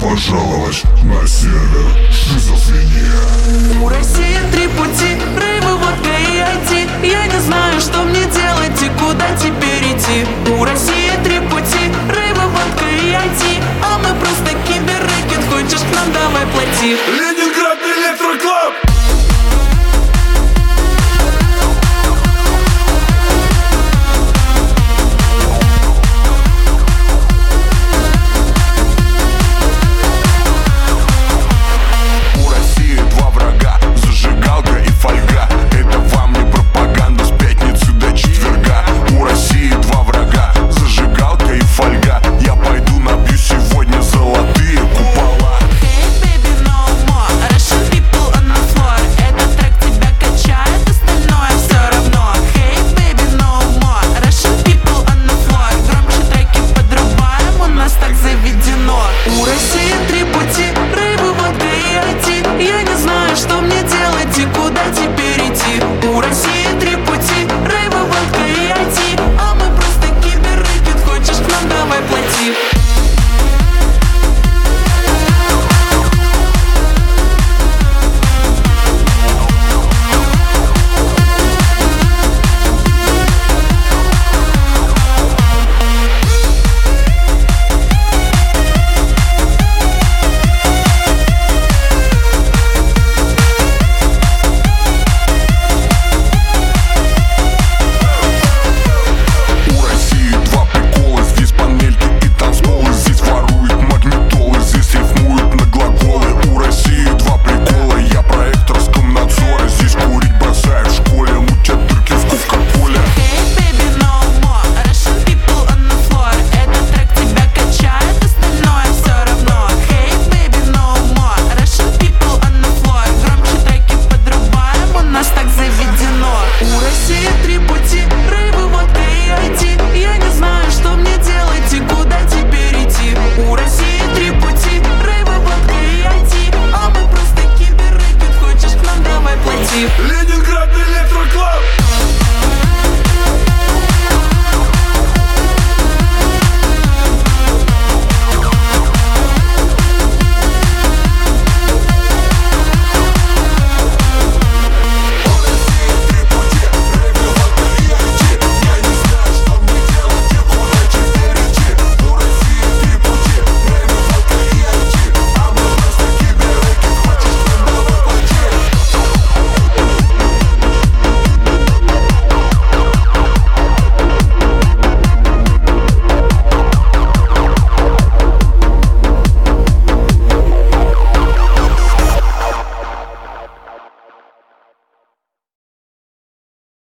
пожаловать на сервер Шизофрения. У России 3 пути: рыба, водка и IT. Я не знаю, что мне делать и куда теперь идти. У России 3 пути: рыба, водка и IT. А мы просто киберрэкет, хочешь к нам, давай плати.